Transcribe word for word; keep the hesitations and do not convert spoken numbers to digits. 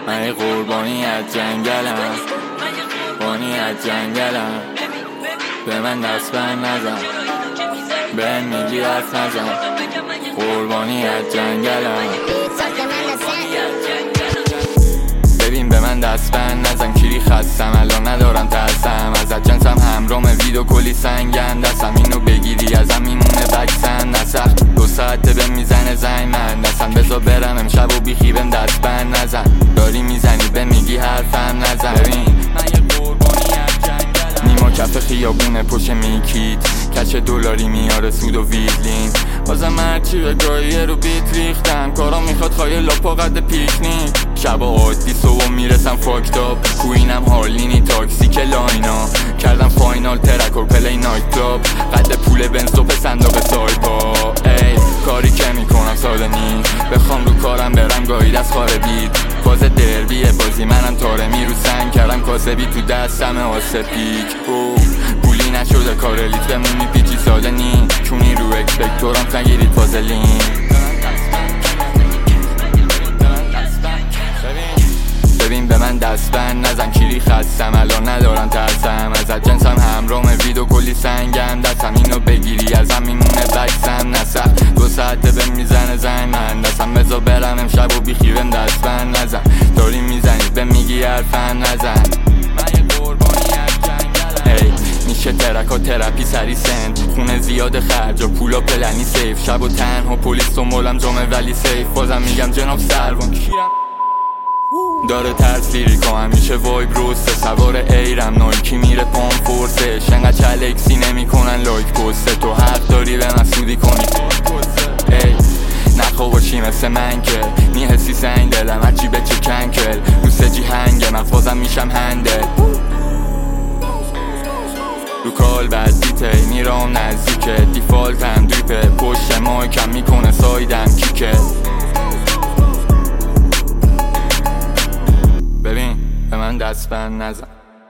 من یه قربانی از جنگلم، قربانی از جنگلم. به من دست بند نزن، به میگی حرف نزن. قربانی از جنگلم. ببین به من دست بند نزن، کیری خستم الان ندارم ترسم ازت. جنسم همرام ویدو کلی سنگن دستم، اینو بگیری ازم میمونه بکسن نسخ. دو ساعته به میزنه زنگ من دستم، بذار برم امشب و بیخی بهم دست بند نزن. داری میزنی به میگی حرفم نزن. ببین من یه قربانی از جنگلم، نیما کف خیابونه پشت میکیت، کچ دلاری میاره سود و ویدلین. بازم هرچی به گایه رو بیت ریختم، کارا میخواد خواهی لاپا قد پیکنیک. شبا عادی صبح میرسم فاکتاب، کوینم هارلینی تاکسی که لاینا. کردم فاینال ترک و پلی نایت کلاب، قد پول بنز و به صندوق سایپا. ای کاری که میکنم ساده نی، بخوام رو کارم برم گاهی دست خاره بید. فاز دربیه بازی منم تارمی رو سنگ، کردم کاسبی تو دستم آسه پیک. پولی نشده کار لیت بمون میپیچی ساده نی، چونی رو اکسپکتورم نگیرید فازلین. ببین به من دست بند نزن، کیری خستم الان ندارم ترسم ازت. جنسم همرام ویدو کلی سنگم دستم، اینو بگیری ازم میمونه بکسم نسخ. دو ساعته به میزنه زنگ من دستم، بذار برم امشب و بیخی بهم دست بند نزن. داری میزنی به میگی حرفم نزن. من یه قربانی از جنگلم. هی میشه ترک و ترپی سری سند، خونه زیاد خرج و پولا پلنی سیف. شب و تنها پلیس و مولم جمعه ولی سیف. بازم میگم جناب سروان کیرم داره ترس لیریکا همیشه وایب روسته. سوار ایرم نایکی میره پام فورسه، انقدر چلکسی نمی کنن لایک پسته. تو حق داری به مسئودی کنی ای نخوا باشی مثل من که نی حسی سنگ دلم هرچی به چه کنکل. رو سجی هنگه من فازم میشم هندل، رو کال بعد دیته میرام نزدیکه. دیفالتم دویپه پشت مایکم میکنه سایدم کیکه. ببین به من دست بند نزن.